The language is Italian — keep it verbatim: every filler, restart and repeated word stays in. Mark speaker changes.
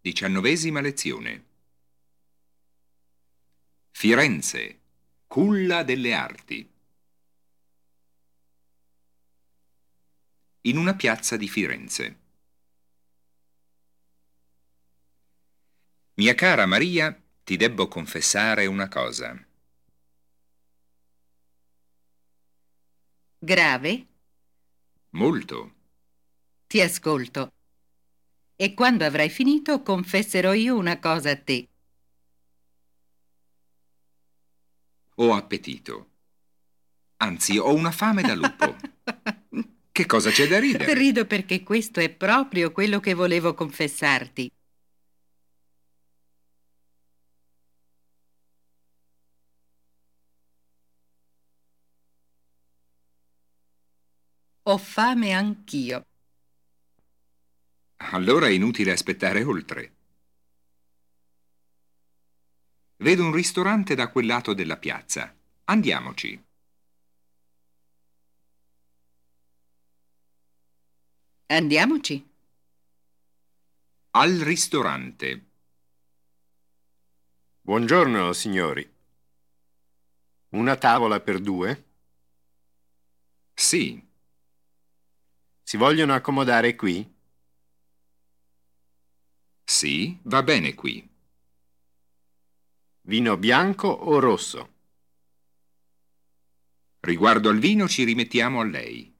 Speaker 1: Diciannovesima lezione. Firenze, culla delle arti. In una piazza di Firenze. Mia cara Maria, ti debbo confessare una cosa.
Speaker 2: Grave?
Speaker 1: Molto.
Speaker 2: Ti ascolto. E quando avrai finito confesserò io una cosa a te.
Speaker 1: Ho appetito. Anzi, ho una fame da lupo. Che cosa c'è da ridere?
Speaker 2: Rido perché questo è proprio quello che volevo confessarti. Ho fame anch'io.
Speaker 1: Allora è inutile aspettare oltre. Vedo un ristorante da quel lato della piazza. Andiamoci.
Speaker 2: Andiamoci.
Speaker 1: Al ristorante.
Speaker 3: Buongiorno, signori. Una tavola per due?
Speaker 1: Sì.
Speaker 3: Si vogliono accomodare qui?
Speaker 1: Sì, va bene qui.
Speaker 3: Vino bianco o rosso?
Speaker 1: Riguardo al vino ci rimettiamo a lei.